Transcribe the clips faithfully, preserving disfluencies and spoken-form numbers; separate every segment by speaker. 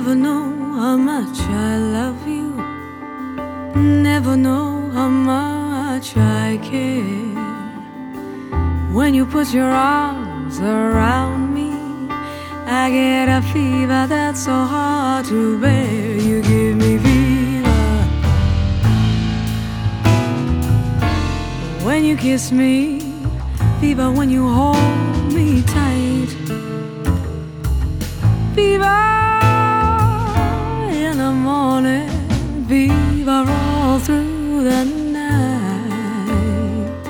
Speaker 1: never know how much I love you, never know how much I care. When you put your arms around me, I get a fever that's so hard to bear. You give me fever when you kiss me, fever when you hold me tight, fever in the morning, fever all through the night.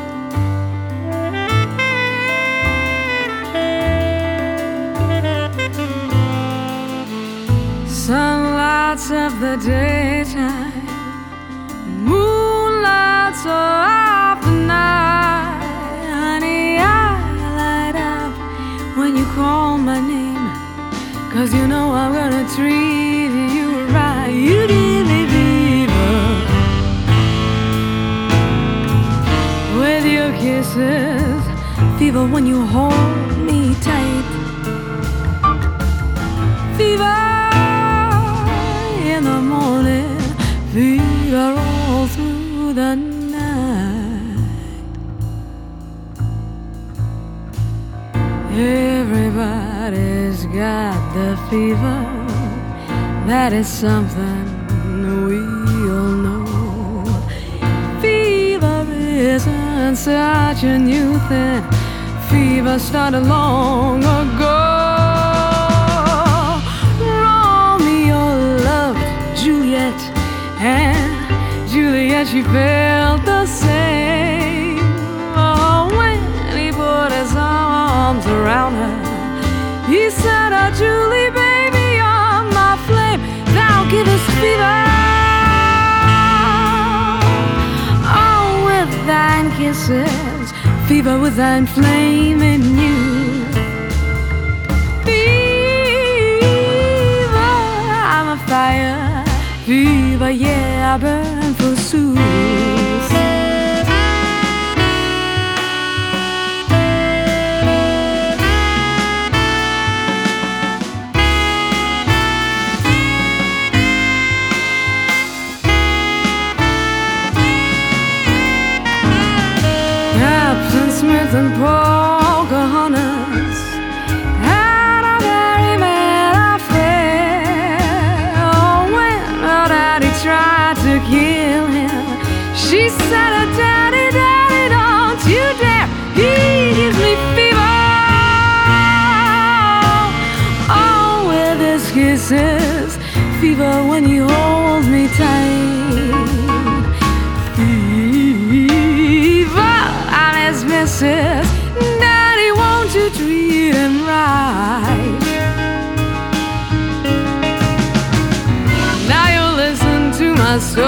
Speaker 1: Sunlights of the daytime, moonlights of the night. Honey, I light up when you call my name, 'cause you know I'm gonna treat you right. You give me fever with your kisses, fever when you hold me tight, fever in the morning, fever all through the night. Everybody's got the fever, that is something we all know. Fever isn't such a new thing, fever started long ago. Romeo loved Juliet, and Juliet, she felt the same. Oh, when he put his arms around her, he said, oh, Julie, baby, you're my flame, now give us fever. Oh, with thine kisses, fever with thine flame in you. Fever, I'm a fire, fever, yeah, I burn forsooth. Smith and Pocahontas had a very bad affair. Oh, when her daddy tried to kill him, she said, oh, daddy, daddy, don't you dare, he gives me fever. Oh, with his kisses, fever when he holds me tight, missus, daddy, won't you treat him right? Now you listen to my story.